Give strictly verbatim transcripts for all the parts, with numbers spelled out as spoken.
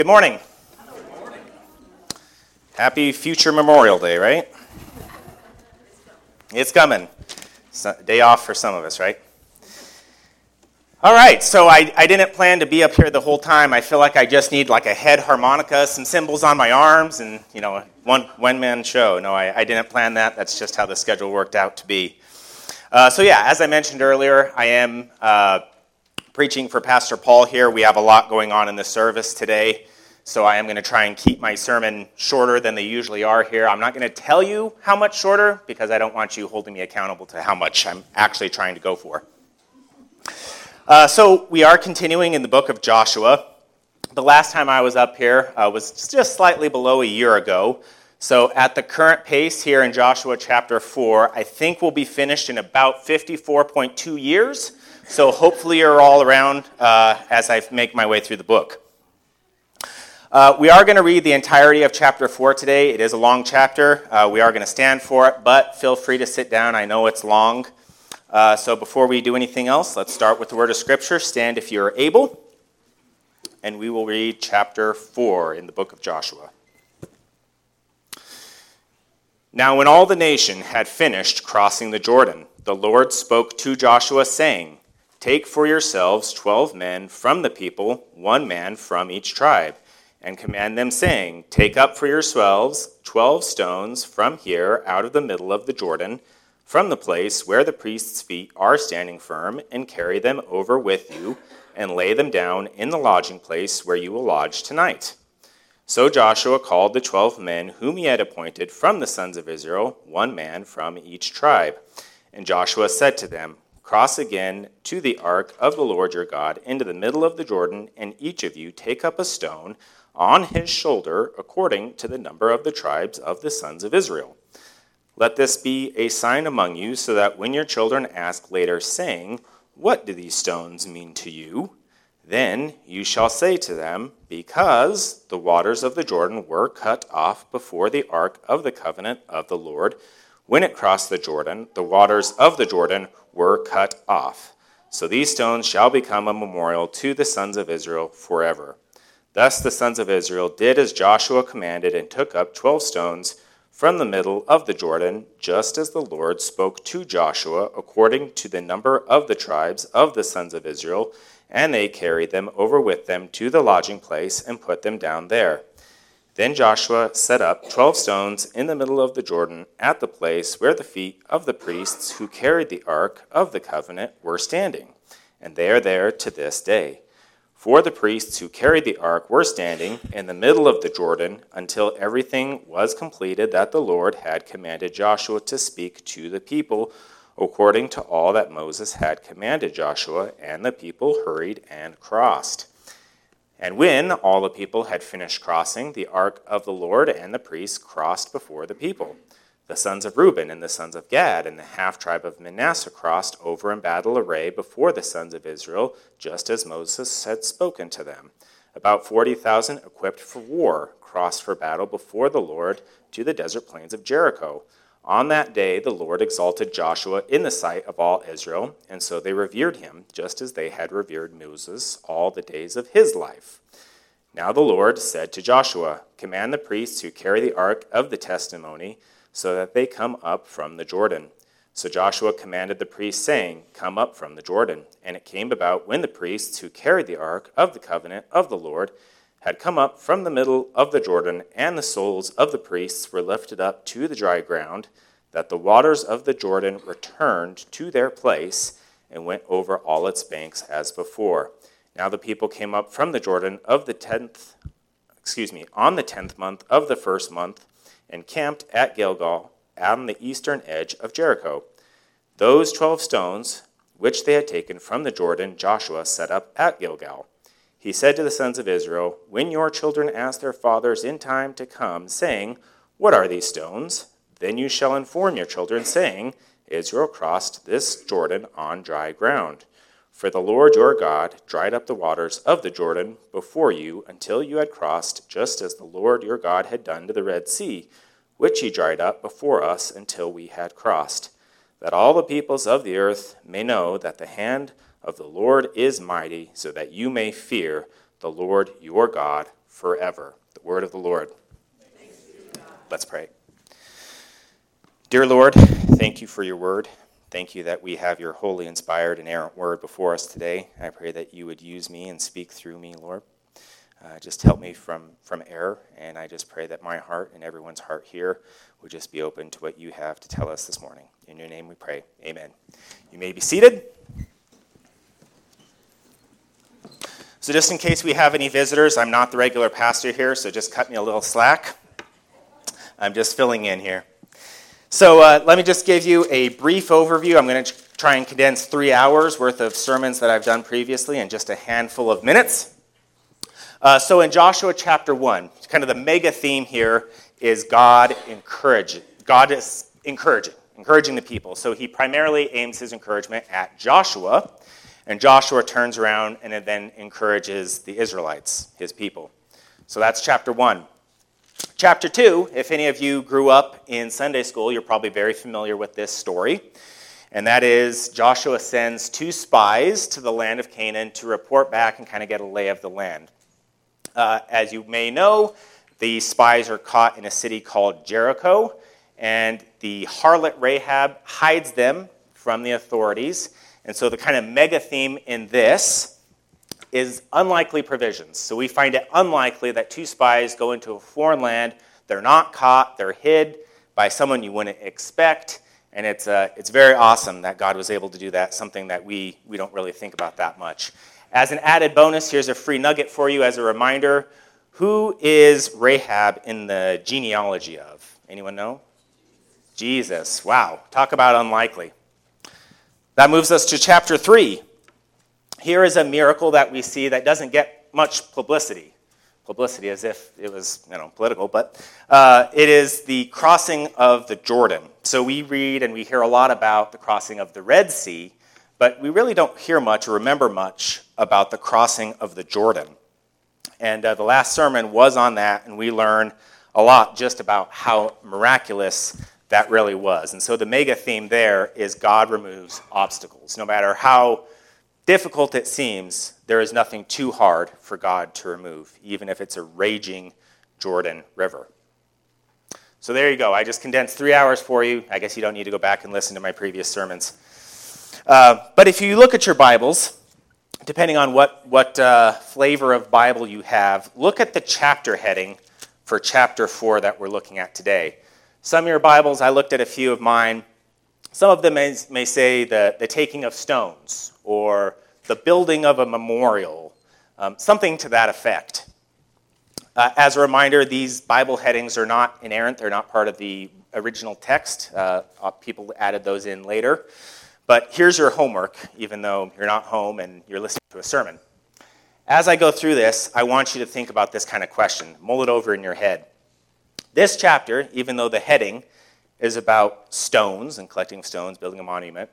Good morning. Good morning. Happy future Memorial Day, right? It's coming. It's a day off for some of us, right? All right, so I, I didn't plan to be up here the whole time. I feel like I just need like a head harmonica, some cymbals on my arms, and, you know, one one-man show. No, I, I didn't plan that. That's just how the schedule worked out to be. Uh, so yeah, as I mentioned earlier, I am uh, preaching for Pastor Paul here. We have a lot going on in this service today, so I am going to try and keep my sermon shorter than they usually are here. I'm not going to tell you how much shorter because I don't want you holding me accountable to how much I'm actually trying to go for. Uh, so we are continuing in the book of Joshua. The last time I was up here uh, was just slightly below a year ago. So at the current pace here in Joshua chapter four, I think we'll be finished in about fifty-four point two years. So hopefully you're all around uh, as I make my way through the book. Uh, we are going to read the entirety of chapter four today. It is a long chapter. Uh, we are going to stand for it, but feel free to sit down. I know it's long. Uh, so before we do anything else, let's start with the word of Scripture. Stand if you're able, and we will read chapter four in the book of Joshua. Now when all the nation had finished crossing the Jordan, the Lord spoke to Joshua, saying, "Take for yourselves twelve men from the people, one man from each tribe, and command them, saying, Take up for yourselves twelve stones from here out of the middle of the Jordan, from the place where the priest's feet are standing firm, and carry them over with you, and lay them down in the lodging place where you will lodge tonight." So Joshua called the twelve men whom he had appointed from the sons of Israel, one man from each tribe. And Joshua said to them, "Cross again to the ark of the Lord your God into the middle of the Jordan, and each of you take up a stone on his shoulder according to the number of the tribes of the sons of Israel. Let this be a sign among you, so that when your children ask later, saying, 'What do these stones mean to you?' then you shall say to them, 'Because the waters of the Jordan were cut off before the ark of the covenant of the Lord. When it crossed the Jordan, the waters of the Jordan were cut off. So these stones shall become a memorial to the sons of Israel forever.' Thus the sons of Israel did as Joshua commanded, and took up twelve stones from the middle of the Jordan, just as the Lord spoke to Joshua, according to the number of the tribes of the sons of Israel, and they carried them over with them to the lodging place, and put them down there. Then Joshua set up twelve stones in the middle of the Jordan, at the place where the feet of the priests who carried the ark of the covenant were standing, and they are there to this day. For the priests who carried the ark were standing in the middle of the Jordan until everything was completed that the Lord had commanded Joshua to speak to the people, according to all that Moses had commanded Joshua, and the people hurried and crossed. And when all the people had finished crossing, the ark of the Lord and the priests crossed before the people. The sons of Reuben and the sons of Gad and the half-tribe of Manasseh crossed over in battle array before the sons of Israel, just as Moses had spoken to them. About forty thousand equipped for war crossed for battle before the Lord to the desert plains of Jericho. On that day the Lord exalted Joshua in the sight of all Israel, and so they revered him, just as they had revered Moses all the days of his life. Now the Lord said to Joshua, "Command the priests who carry the ark of the testimony, so that they come up from the Jordan." So Joshua commanded the priests, saying, "Come up from the Jordan." And it came about, when the priests who carried the ark of the covenant of the Lord had come up from the middle of the Jordan, and the soles of the priests were lifted up to the dry ground, that the waters of the Jordan returned to their place, and went over all its banks as before. Now the people came up from the Jordan of the tenth, excuse me, on the tenth month of the first month, and camped at Gilgal on the eastern edge of Jericho. Those twelve stones, which they had taken from the Jordan, Joshua set up at Gilgal. He said to the sons of Israel, "When your children ask their fathers in time to come, saying, 'What are these stones?' then you shall inform your children, saying, 'Israel crossed this Jordan on dry ground.' For the Lord your God dried up the waters of the Jordan before you until you had crossed, just as the Lord your God had done to the Red Sea, which he dried up before us until we had crossed, that all the peoples of the earth may know that the hand of the Lord is mighty, so that you may fear the Lord your God forever. The word of the Lord. Let's pray. Dear Lord, thank you for your word. Thank you that we have your holy, inspired, inerrant word before us today. I pray that you would use me and speak through me, Lord. Uh, just help me from, from error, and I just pray that my heart and everyone's heart here would just be open to what you have to tell us this morning. In your name we pray. Amen. You may be seated. So just in case we have any visitors, I'm not the regular pastor here, so just cut me a little slack. I'm just filling in here. So uh, let me just give you a brief overview. I'm going to try and condense three hours worth of sermons that I've done previously in just a handful of minutes. Uh, so in Joshua chapter one, kind of the mega theme here is God encouraging. God is encouraging, encouraging the people. So he primarily aims his encouragement at Joshua, and Joshua turns around and then encourages the Israelites, his people. So that's chapter one. Chapter two, if any of you grew up in Sunday school, you're probably very familiar with this story. And that is Joshua sends two spies to the land of Canaan to report back and kind of get a lay of the land. Uh, as you may know, the spies are caught in a city called Jericho, and the harlot Rahab hides them from the authorities. And so the kind of mega theme in this is unlikely provisions. So we find it unlikely that two spies go into a foreign land, they're not caught, they're hid by someone you wouldn't expect, and it's uh, it's very awesome that God was able to do that, something that we, we don't really think about that much. As an added bonus, here's a free nugget for you as a reminder. Who is Rahab in the genealogy of? Anyone know? Jesus. Wow. Talk about unlikely. That moves us to chapter three. Here is a miracle that we see that doesn't get much publicity. Publicity as if it was, you know, political, but uh, it is the crossing of the Jordan. So we read and we hear a lot about the crossing of the Red Sea, but we really don't hear much or remember much about the crossing of the Jordan. And uh, the last sermon was on that, and we learn a lot just about how miraculous that really was. And so the mega theme there is God removes obstacles. No matter how difficult it seems, there is nothing too hard for God to remove, even if it's a raging Jordan River. So there you go. I just condensed three hours for you. I guess you don't need to go back and listen to my previous sermons. Uh, but if you look at your Bibles, depending on what, what uh, flavor of Bible you have, look at the chapter heading for chapter four that we're looking at today. Some of your Bibles, I looked at a few of mine. Some of them may, may say the, the taking of stones or the building of a memorial, um, something to that effect. Uh, as a reminder, these Bible headings are not inerrant. They're not part of the original text. Uh, people added those in later. But here's your homework, even though you're not home and you're listening to a sermon. As I go through this, I want you to think about this kind of question. Mull it over in your head. This chapter, even though the heading is about stones and collecting stones, building a monument,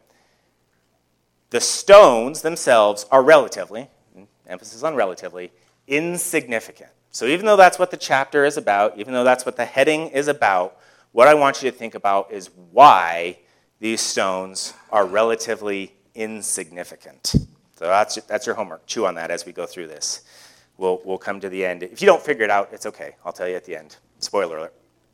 the stones themselves are relatively, emphasis on relatively, insignificant. So even though that's what the chapter is about, even though that's what the heading is about, what I want you to think about is why these stones are relatively insignificant. So that's that's your homework. Chew on that as we go through this. We'll we'll come to the end. If you don't figure it out, it's okay. I'll tell you at the end. Spoiler alert.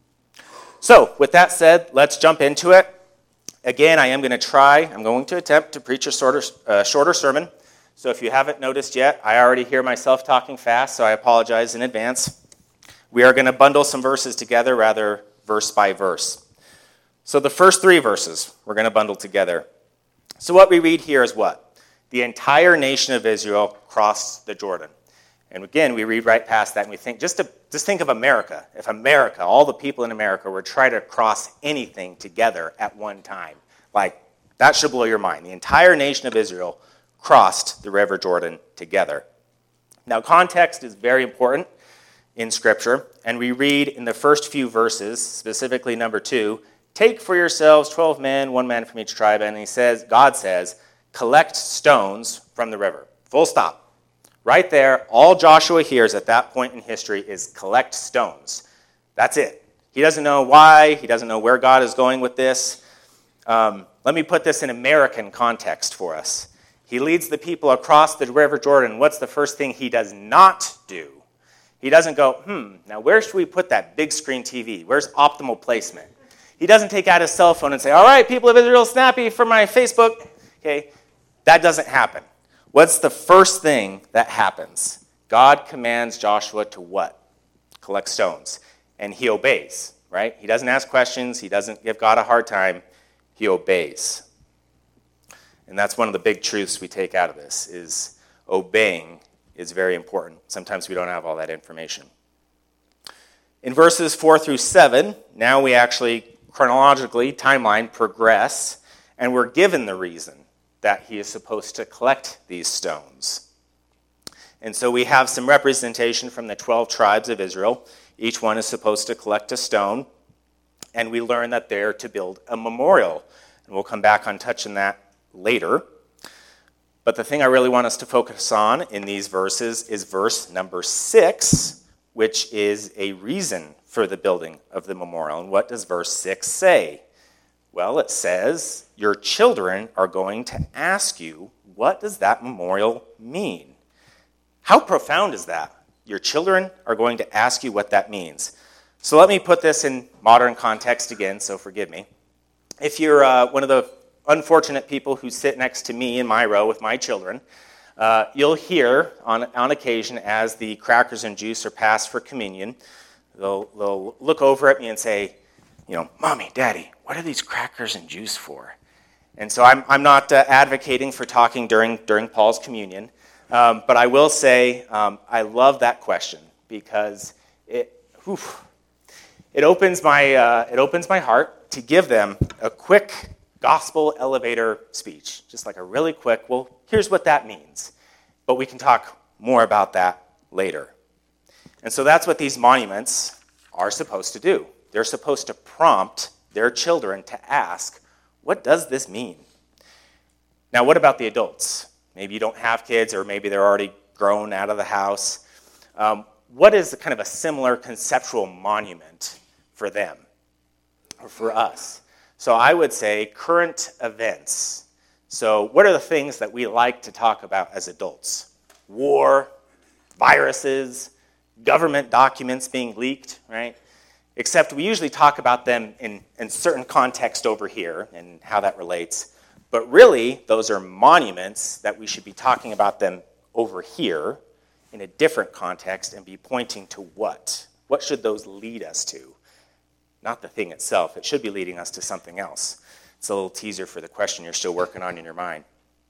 So with that said, let's jump into it. Again, I am going to try, I'm going to attempt to preach a shorter, uh, shorter sermon. So if you haven't noticed yet, I already hear myself talking fast, so I apologize in advance. We are going to bundle some verses together, rather verse by verse. So the first three verses we're going to bundle together. So what we read here is what? The entire nation of Israel crossed the Jordan. And again, we read right past that and we think, just to just think of America. If America, all the people in America were trying to cross anything together at one time, like that should blow your mind. The entire nation of Israel crossed the river Jordan together. Now, context is very important in Scripture, and we read in the first few verses, specifically number two, take for yourselves twelve men, one man from each tribe, and he says, God says, collect stones from the river. Full stop. Right there, all Joshua hears at that point in history is collect stones. That's it. He doesn't know why. He doesn't know where God is going with this. Um, let me put this in American context for us. He leads the people across the river Jordan. What's the first thing he does not do? He doesn't go, hmm, now where should we put that big screen T V? Where's optimal placement? He doesn't take out his cell phone and say, all right, people of Israel, snappy for my Facebook. Okay, that doesn't happen. What's the first thing that happens? God commands Joshua to what? Collect stones. And he obeys, right? He doesn't ask questions. He doesn't give God a hard time. He obeys. And that's one of the big truths we take out of this, is obeying is very important. Sometimes we don't have all that information. In verses four through seven, now we actually chronologically, timeline, progress, and we're given the reason that he is supposed to collect these stones. And so we have some representation from the twelve tribes of Israel. Each one is supposed to collect a stone, and we learn that they're to build a memorial. And we'll come back on touching that later. But the thing I really want us to focus on in these verses is verse number six, which is a reason for the building of the memorial. And what does verse six say? Well, it says, your children are going to ask you, what does that memorial mean? How profound is that? Your children are going to ask you what that means. So let me put this in modern context again, so forgive me. If you're uh, one of the unfortunate people who sit next to me in my row with my children, uh, you'll hear on, on occasion as the crackers and juice are passed for communion, they'll, they'll look over at me and say, you know, Mommy, Daddy, what are these crackers and juice for? And so I'm, I'm not uh, advocating for talking during, during Paul's communion, um, but I will say um, I love that question because it, whew, it opens my uh, it opens my heart to give them a quick gospel elevator speech, just like a really quick, well, here's what that means. But we can talk more about that later. And so that's what these monuments are supposed to do. They're supposed to prompt their children to ask, what does this mean? Now, what about the adults? Maybe you don't have kids, or maybe they're already grown out of the house. Um, what is kind of a similar conceptual monument for them, or for us? So I would say current events. So what are the things that we like to talk about as adults? War, viruses, government documents being leaked, right? Except we usually talk about them in, in certain context over here and how that relates. But really, those are monuments that we should be talking about them over here in a different context and be pointing to what? What should those lead us to? Not the thing itself. It should be leading us to something else. It's a little teaser for the question you're still working on in your mind.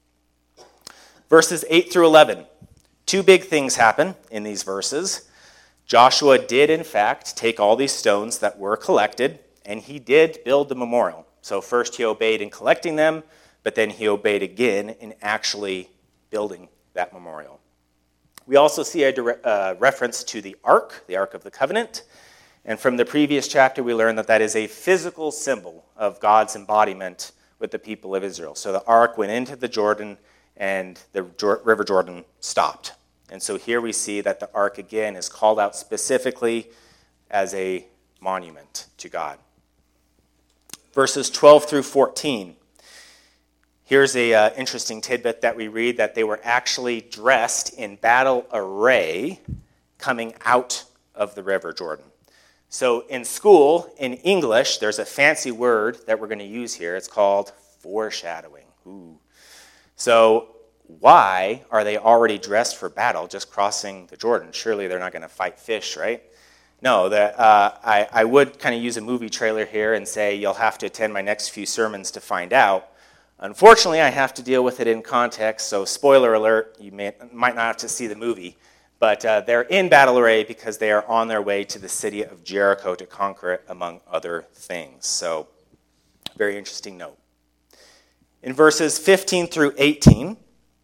Verses eight through eleven. Two big things happen in these verses. Joshua did, in fact, take all these stones that were collected, and he did build the memorial. So first he obeyed in collecting them, but then he obeyed again in actually building that memorial. We also see a dire- uh, reference to the Ark, the Ark of the Covenant. And from the previous chapter, we learned that that is a physical symbol of God's embodiment with the people of Israel. So the Ark went into the Jordan, and the River Jordan stopped. And so here we see that the Ark, again, is called out specifically as a monument to God. Verses twelve through fourteen. Here's an uh, interesting tidbit that we read, that they were actually dressed in battle array coming out of the River Jordan. So in school, in English, there's a fancy word that we're going to use here. It's called foreshadowing. Ooh. So why are they already dressed for battle just crossing the Jordan? Surely they're not going to fight fish, right? No, the, uh, I, I would kind of use a movie trailer here and say you'll have to attend my next few sermons to find out. Unfortunately, I have to deal with it in context, so spoiler alert, you may, might not have to see the movie. But uh, they're in battle array because they are on their way to the city of Jericho to conquer it, among other things. So, very interesting note. In verses fifteen through eighteen,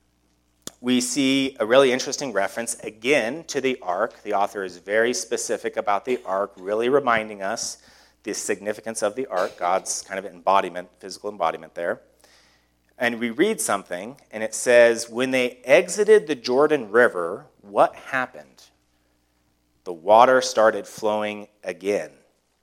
we see a really interesting reference, again, to the ark. The author is very specific about the ark, really reminding us the significance of the ark, God's kind of embodiment, physical embodiment there. And we read something, and it says, when they exited the Jordan River, what happened? The water started flowing again.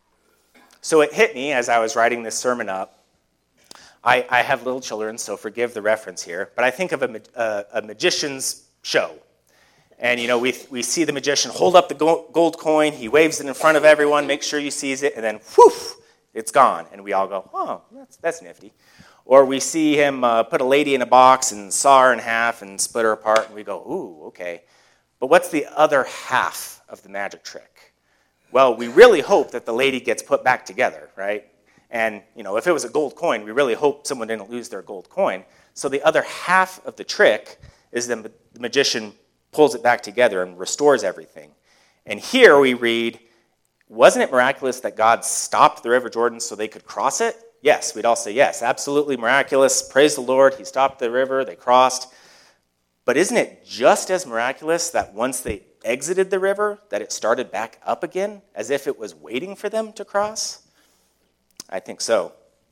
So it hit me as I was writing this sermon up. I, I have little children, so forgive the reference here, but I think of a, a, a magician's show. And, you know, we we see the magician hold up the gold coin. He waves it in front of everyone. Make sure you sees it. And then, whoosh, it's gone. And we all go, oh, that's, that's nifty. Or we see him uh, put a lady in a box and saw her in half and split her apart. And we go, ooh, okay. But what's the other half of the magic trick? Well, we really hope that the lady gets put back together, right? And, you know, if it was a gold coin, we really hope someone didn't lose their gold coin. So the other half of the trick is the magician pulls it back together and restores everything. And here we read, wasn't it miraculous that God stopped the River Jordan so they could cross it? Yes, we'd all say yes, absolutely miraculous. Praise the Lord, he stopped the river, they crossed. But isn't it just as miraculous that once they exited the river, that it started back up again, as if it was waiting for them to cross? I think so.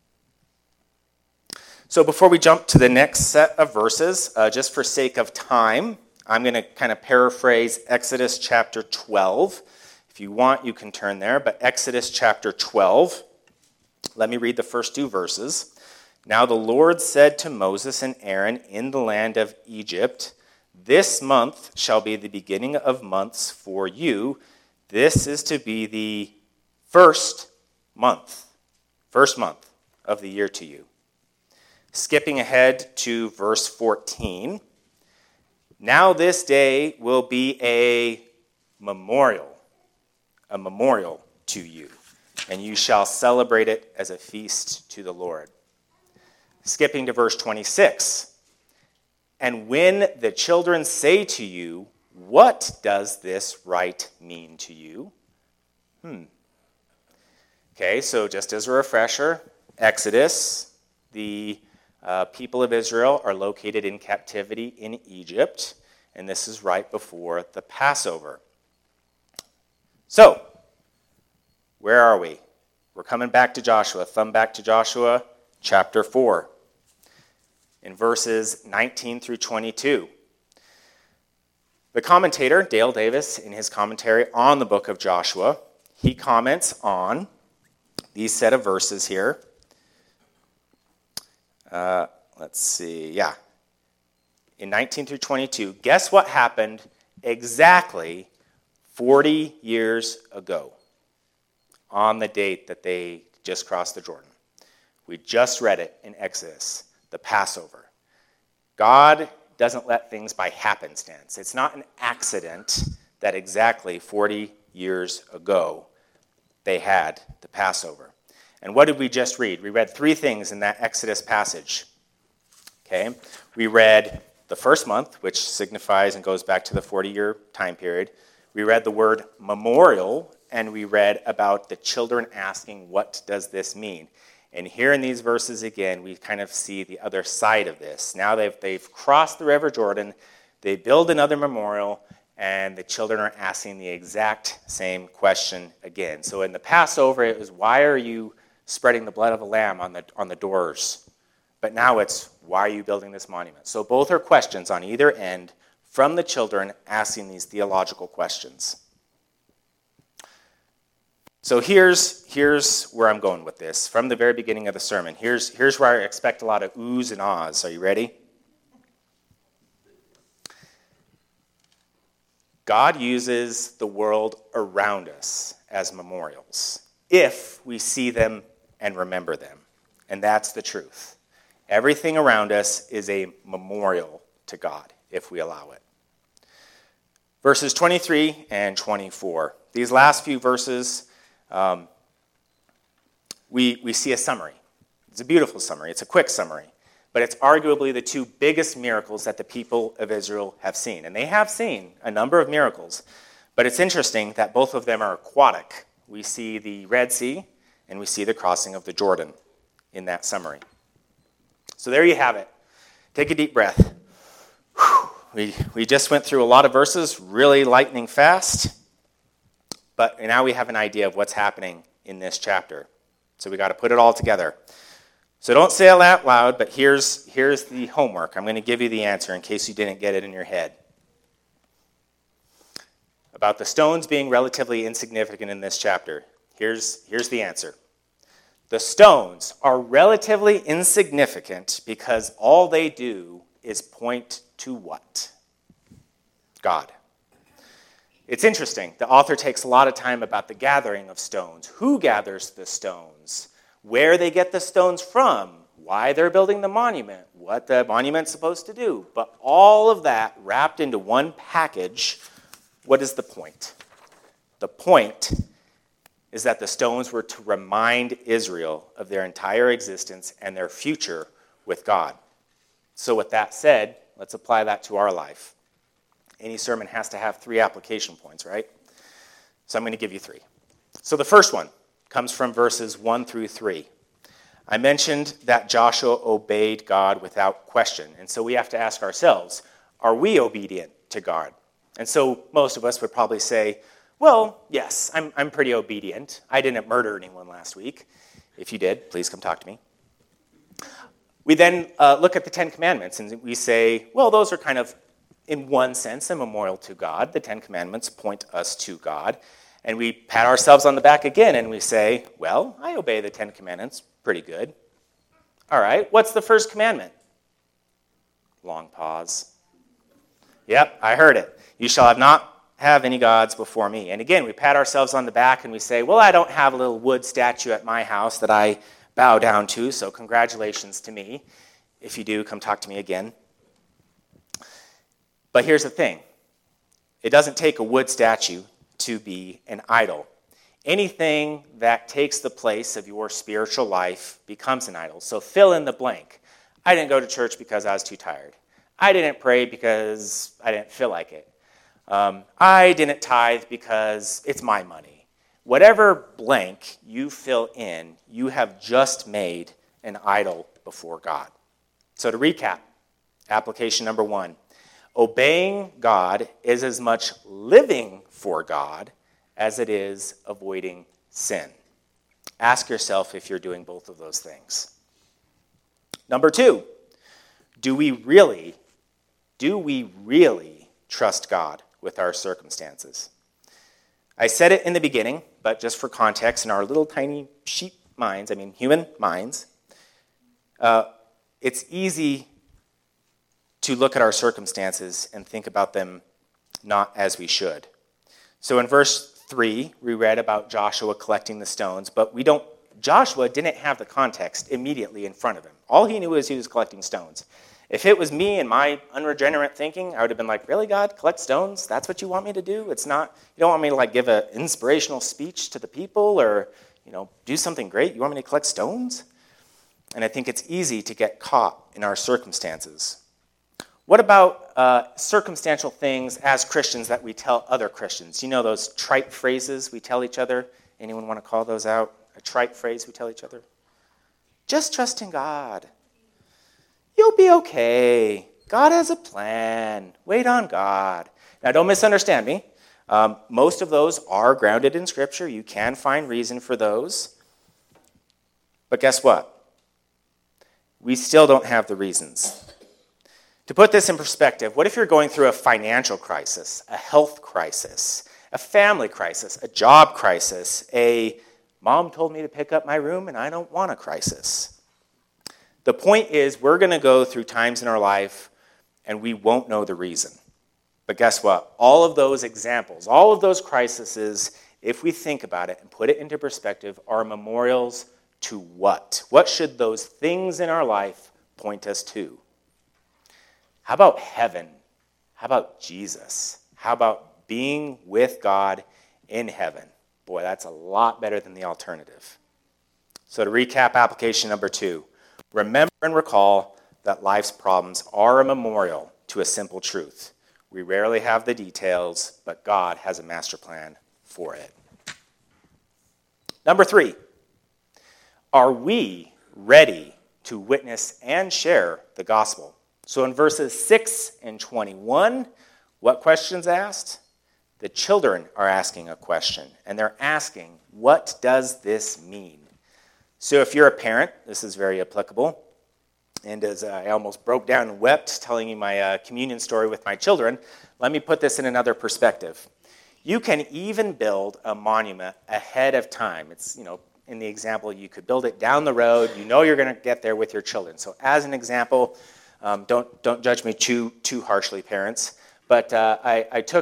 So before we jump to the next set of verses, uh, just for sake of time, I'm going to kind of paraphrase Exodus chapter twelve. If you want, you can turn there, but Exodus chapter twelve, let me read the first two verses. Now the Lord said to Moses and Aaron in the land of Egypt, this month shall be the beginning of months for you. This is to be the first month, first month of the year to you. Skipping ahead to verse fourteen. Now this day will be a memorial, a memorial to you, and you shall celebrate it as a feast to the Lord. Skipping to verse twenty-six. And when the children say to you, what does this rite mean to you? Hmm. Okay, so just as a refresher, Exodus, the uh, people of Israel are located in captivity in Egypt, and this is right before the Passover. So, where are we? We're coming back to Joshua. Thumb back to Joshua chapter four. In verses nineteen through twenty-two. The commentator, Dale Davis, in his commentary on the book of Joshua, he comments on these set of verses here. Uh, let's see, yeah. In nineteen through twenty-two, guess what happened exactly forty years ago on the date that they just crossed the Jordan? We just read it in Exodus. The Passover. God doesn't let things by happenstance. It's not an accident that exactly forty years ago they had the Passover. And what did we just read? We read three things in that Exodus passage. Okay? We read the first month, which signifies and goes back to the forty-year time period. We read the word memorial, and we read about the children asking, what does this mean? And here in these verses again, we kind of see the other side of this. Now they've, they've crossed the River Jordan, they build another memorial, and the children are asking the exact same question again. So in the Passover, it was, why are you spreading the blood of a lamb on the, on the doors? But now it's, why are you building this monument? So both are questions on either end from the children asking these theological questions. So here's, here's where I'm going with this. From the very beginning of the sermon, here's, here's where I expect a lot of oohs and ahs. Are you ready? God uses the world around us as memorials, if we see them and remember them. And that's the truth. Everything around us is a memorial to God, if we allow it. Verses twenty-three and twenty-four. These last few verses, Um, we, we see a summary. It's a beautiful summary. It's a quick summary. But it's arguably the two biggest miracles that the people of Israel have seen. And they have seen a number of miracles. But it's interesting that both of them are aquatic. We see the Red Sea, and we see the crossing of the Jordan in that summary. So there you have it. Take a deep breath. Whew. We, we just went through a lot of verses, really lightning fast. But now we have an idea of what's happening in this chapter. So we got to put it all together. So don't say it out loud, but here's, here's the homework. I'm going to give you the answer in case you didn't get it in your head. About the stones being relatively insignificant in this chapter, here's, here's the answer. The stones are relatively insignificant because all they do is point to what? God. It's interesting. The author takes a lot of time about the gathering of stones. Who gathers the stones? Where they get the stones from? Why they're building the monument? What the monument's supposed to do? But all of that wrapped into one package, what is the point? The point is that the stones were to remind Israel of their entire existence and their future with God. So with that said, let's apply that to our life. Any sermon has to have three application points, right? So I'm going to give you three. So the first one comes from verses one through three. I mentioned that Joshua obeyed God without question. And so we have to ask ourselves, are we obedient to God? And so most of us would probably say, well, yes, I'm, I'm pretty obedient. I didn't murder anyone last week. If you did, please come talk to me. We then uh, look at the Ten Commandments and we say, well, those are kind of, in one sense, a memorial to God. The Ten Commandments point us to God. And we pat ourselves on the back again and we say, well, I obey the Ten Commandments pretty good. All right, what's the first commandment? Long pause. Yep, I heard it. You shall have not have any gods before me. And again, we pat ourselves on the back and we say, well, I don't have a little wood statue at my house that I bow down to, so congratulations to me. If you do, come talk to me again. But here's the thing. It doesn't take a wood statue to be an idol. Anything that takes the place of your spiritual life becomes an idol. So fill in the blank. I didn't go to church because I was too tired. I didn't pray because I didn't feel like it. Um, I didn't tithe because it's my money. Whatever blank you fill in, you have just made an idol before God. So to recap, application number one, obeying God is as much living for God as it is avoiding sin. Ask yourself if you're doing both of those things. Number two, do we really, do we really trust God with our circumstances? I said it in the beginning, but just for context, in our little tiny sheep minds, I mean human minds, uh, it's easy to look at our circumstances and think about them not as we should. So in verse three, we read about Joshua collecting the stones, but we don't, Joshua didn't have the context immediately in front of him. All he knew was he was collecting stones. If it was me and my unregenerate thinking, I would have been like, really, God, collect stones? That's what you want me to do? It's not, you don't want me to like give an inspirational speech to the people or, you know, do something great? You want me to collect stones? And I think it's easy to get caught in our circumstances. What about uh, circumstantial things as Christians that we tell other Christians? You know those trite phrases we tell each other? Anyone want to call those out? A trite phrase we tell each other? Just trust in God. You'll be okay. God has a plan. Wait on God. Now, don't misunderstand me. Um, most of those are grounded in Scripture. You can find reason for those. But guess what? We still don't have the reasons. To put this in perspective, what if you're going through a financial crisis, a health crisis, a family crisis, a job crisis, a mom told me to pick up my room and I don't want a crisis? The point is we're going to go through times in our life and we won't know the reason. But guess what? All of those examples, all of those crises, if we think about it and put it into perspective, are memorials to what? What should those things in our life point us to? How about heaven? How about Jesus? How about being with God in heaven? Boy, that's a lot better than the alternative. So to recap application number two, remember and recall that life's problems are a memorial to a simple truth. We rarely have the details, but God has a master plan for it. Number three, are we ready to witness and share the gospel? So in verses six and twenty-one, what question's asked? The children are asking a question, and they're asking, what does this mean? So if you're a parent, this is very applicable. And as I almost broke down and wept telling you my uh, communion story with my children, let me put this in another perspective. You can even build a monument ahead of time. It's, you know, in the example, you could build it down the road. You know you're going to get there with your children. So as an example, Um, don't don't judge me too too harshly, parents. But uh, I, I took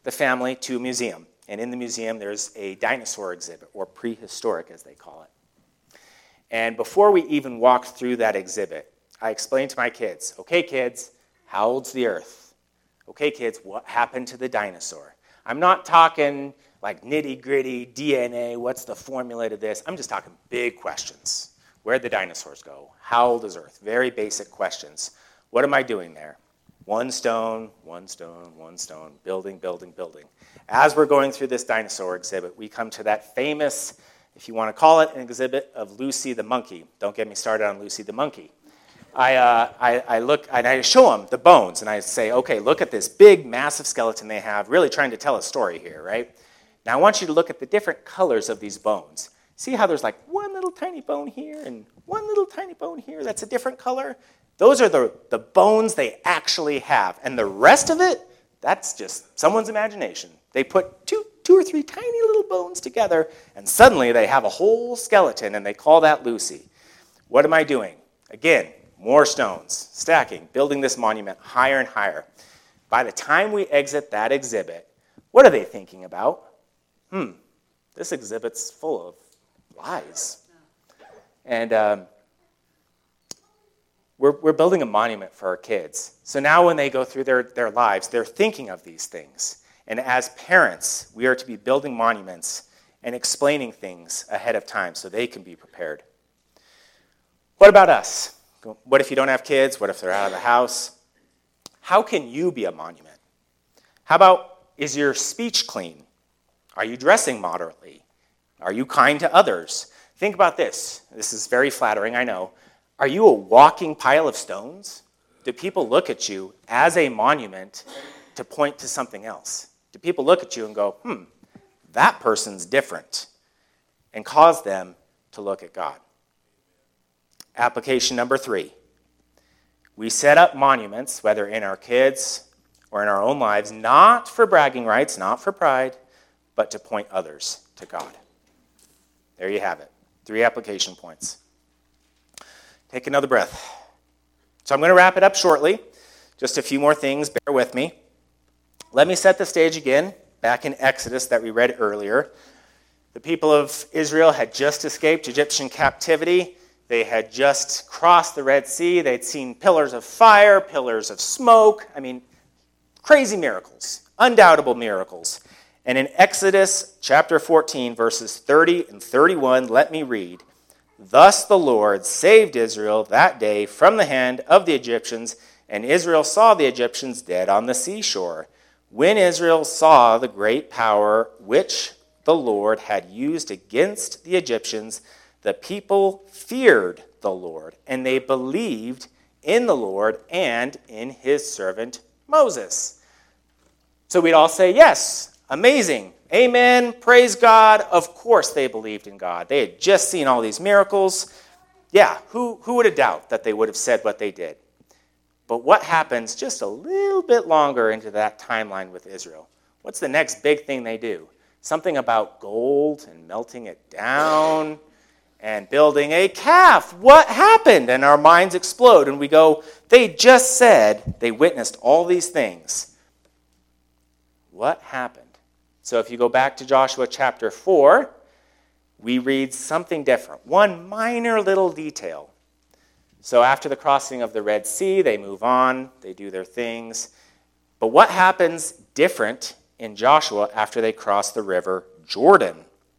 the family to a museum. And in the museum, there's a dinosaur exhibit, or prehistoric, as they call it. And before we even walked through that exhibit, I explained to my kids, okay, kids, how old's the Earth? Okay, kids, what happened to the dinosaur? I'm not talking like nitty-gritty D N A, what's the formula to this? I'm just talking big questions. Where'd the dinosaurs go? How old is Earth? Very basic questions. What am I doing there? One stone, one stone, one stone, building, building, building. As we're going through this dinosaur exhibit, we come to that famous, if you want to call it an exhibit, of Lucy the monkey. Don't get me started on Lucy the monkey. I, uh, I, I look and I show them the bones, and I say, okay, look at this big, massive skeleton they have, really trying to tell a story here, right? Now I want you to look at the different colors of these bones. See how there's like one little tiny bone here and one little tiny bone here that's a different color? Those are the, the bones they actually have. And the rest of it, that's just someone's imagination. They put two, two or three tiny little bones together, and suddenly they have a whole skeleton, and they call that Lucy. What am I doing? Again, more stones, stacking, building this monument higher and higher. By the time we exit that exhibit, what are they thinking about? Hmm, this exhibit's full of lies. And um, we're, we're building a monument for our kids. So now when they go through their, their lives, they're thinking of these things. And as parents, we are to be building monuments and explaining things ahead of time so they can be prepared. What about us? What if you don't have kids? What if they're out of the house? How can you be a monument? How about, is your speech clean? Are you dressing moderately? Are you kind to others? Think about this. This is very flattering, I know. Are you a walking pile of stones? Do people look at you as a monument to point to something else? Do people look at you and go, hmm, that person's different, and cause them to look at God? Application number three. We set up monuments, whether in our kids or in our own lives, not for bragging rights, not for pride, but to point others to God. There you have it. Three application points. Take another breath. So I'm going to wrap it up shortly. Just a few more things. Bear with me. Let me set the stage again. Back in Exodus that we read earlier, the people of Israel had just escaped Egyptian captivity. They had just crossed the Red Sea. They'd seen pillars of fire, pillars of smoke. I mean, crazy miracles, undoubtable miracles. And in Exodus chapter fourteen, verses thirty and thirty-one, let me read, "Thus the Lord saved Israel that day from the hand of the Egyptians, and Israel saw the Egyptians dead on the seashore. When Israel saw the great power which the Lord had used against the Egyptians, the people feared the Lord, and they believed in the Lord and in his servant Moses." So we'd all say, yes, amazing, amen, praise God. Of course they believed in God. They had just seen all these miracles. Yeah, who, who would have doubted that they would have said what they did? But what happens just a little bit longer into that timeline with Israel? What's the next big thing they do? Something about gold and melting it down and building a calf. What happened? And our minds explode and we go, they just said they witnessed all these things. What happened? So if you go back to Joshua chapter four, we read something different. One minor little detail. So after the crossing of the Red Sea, they move on, they do their things. But what happens different in Joshua after they cross the river Jordan?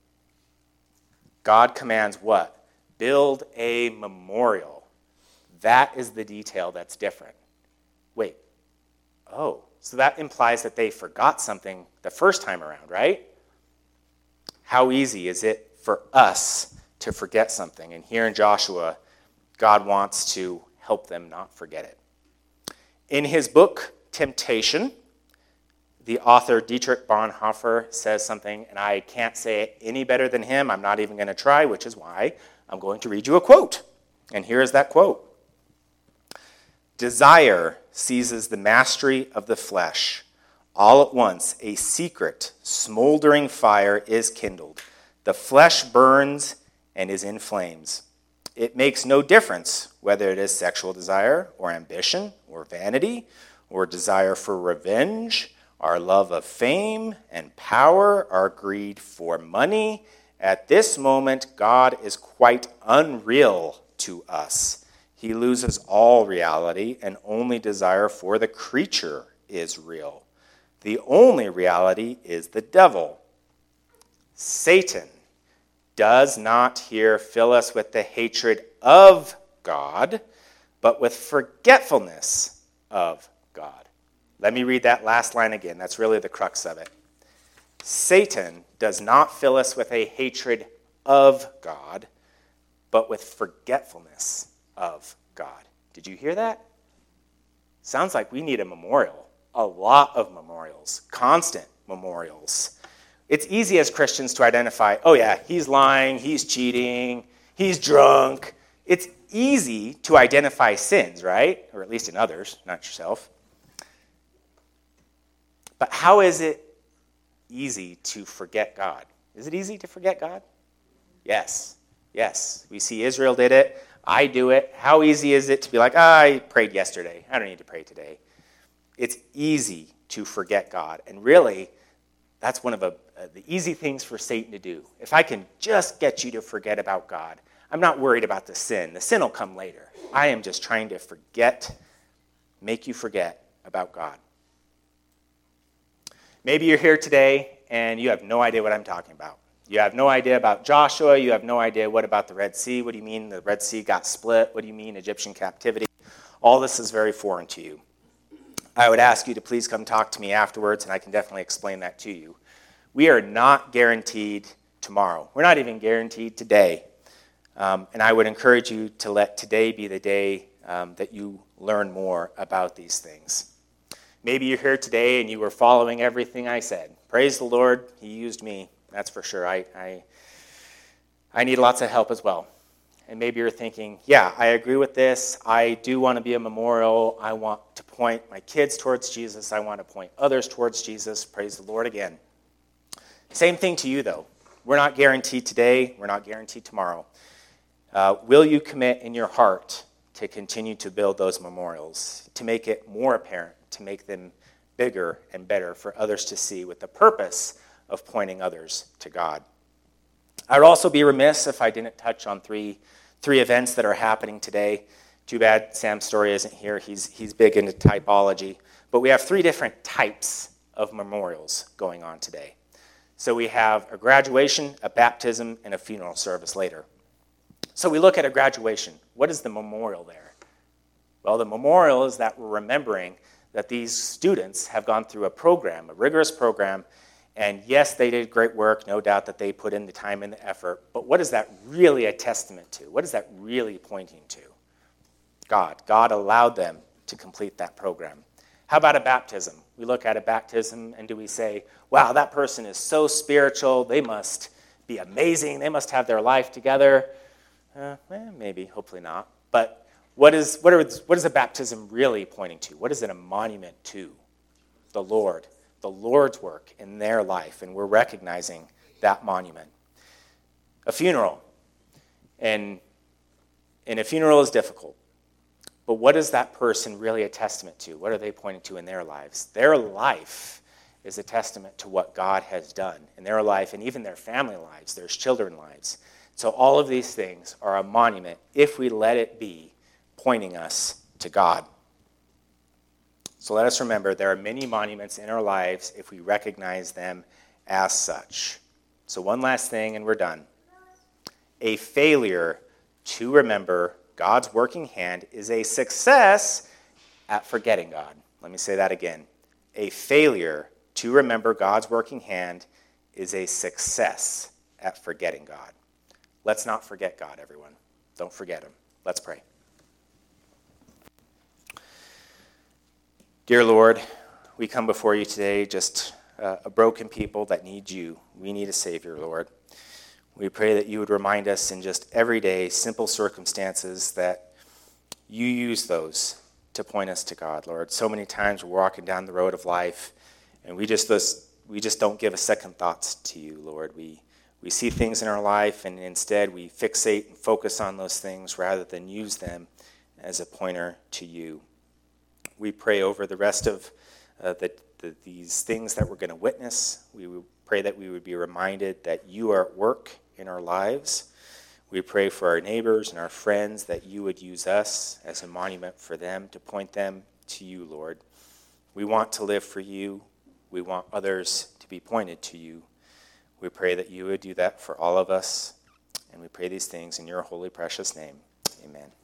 God commands what? Build a memorial. That is the detail that's different. Wait, oh, so that implies that they forgot something the first time around, right? How easy is it for us to forget something? And here in Joshua, God wants to help them not forget it. In his book, Temptation, the author Dietrich Bonhoeffer says something, and I can't say it any better than him. I'm not even going to try, which is why I'm going to read you a quote. And here is that quote. "Desire seizes the mastery of the flesh. All at once, a secret, smoldering fire is kindled. The flesh burns and is in flames. It makes no difference whether it is sexual desire or ambition or vanity or desire for revenge our love of fame and power, our greed for money. At this moment, God is quite unreal to us. He loses all reality, and only desire for the creature is real. The only reality is the devil. Satan does not here fill us with the hatred of God, but with forgetfulness of God. Let me read that last line again. That's really the crux of it. Satan does not fill us with a hatred of God, but with forgetfulness of God. Did you hear that? Sounds like we need a memorial, a lot of memorials, constant memorials. It's easy as Christians to identify, oh yeah, he's lying, he's cheating, he's drunk. It's easy to identify sins, right? Or at least in others, not yourself. But how is it easy to forget God? Is it easy to forget God? Yes. Yes. We see Israel did it. I do it. How easy is it to be like, ah, I prayed yesterday. I don't need to pray today. It's easy to forget God. And really, that's one of a, uh, the easy things for Satan to do. If I can just get you to forget about God, I'm not worried about the sin. The sin will come later. I am just trying to forget, make you forget about God. Maybe you're here today and you have no idea what I'm talking about. You have no idea about Joshua. You have no idea what about the Red Sea. What do you mean the Red Sea got split? What do you mean Egyptian captivity? All this is very foreign to you. I would ask you to please come talk to me afterwards, and I can definitely explain that to you. We are not guaranteed tomorrow. We're not even guaranteed today. Um, and I would encourage you to let today be the day um, that you learn more about these things. Maybe you're here today and you were following everything I said. Praise the Lord, he used me. That's for sure. I, I, I need lots of help as well. And maybe you're thinking, yeah, I agree with this. I do want to be a memorial. I want to point my kids towards Jesus. I want to point others towards Jesus. Praise the Lord again. Same thing to you, though. We're not guaranteed today. We're not guaranteed tomorrow. Uh, will you commit in your heart to continue to build those memorials, to make it more apparent, to make them bigger and better for others to see with the purpose of pointing others to God? I would also be remiss if I didn't touch on three three events that are happening today. Too bad Sam Story isn't here. He's, he's big into typology. But we have three different types of memorials going on today. So we have a graduation, a baptism, and a funeral service later. So we look at a graduation. What is the memorial there? Well, the memorial is that we're remembering that these students have gone through a program, a rigorous program, and yes, they did great work, no doubt that they put in the time and the effort, but what is that really a testament to? What is that really pointing to? God. God allowed them to complete that program. How about a baptism? We look at a baptism and do we say, wow, that person is so spiritual, they must be amazing, they must have their life together. Uh, eh, maybe, hopefully not. But what is, what, are, what is a baptism really pointing to? What is it a monument to? The Lord. The Lord's work in their life, and we're recognizing that monument. A funeral. And, and a funeral is difficult. But what is that person really a testament to? What are they pointing to in their lives? Their life is a testament to what God has done in their life, and even their family lives, their children's lives. So all of these things are a monument, if we let it be, pointing us to God. So let us remember there are many monuments in our lives if we recognize them as such. So one last thing and we're done. A failure to remember God's working hand is a success at forgetting God. Let me say that again. A failure to remember God's working hand is a success at forgetting God. Let's not forget God, everyone. Don't forget him. Let's pray. Dear Lord, we come before you today just uh, a broken people that need you. We need a Savior, Lord. We pray that you would remind us in just everyday, simple circumstances that you use those to point us to God, Lord. So many times we're walking down the road of life, and we just we just don't give a second thoughts to you, Lord. We we see things in our life, and instead we fixate and focus on those things rather than use them as a pointer to you. We pray over the rest of uh, the, the, these things that we're going to witness. We would pray that we would be reminded that you are at work in our lives. We pray for our neighbors and our friends that you would use us as a monument for them, to point them to you, Lord. We want to live for you. We want others to be pointed to you. We pray that you would do that for all of us. And we pray these things in your holy, precious name. Amen.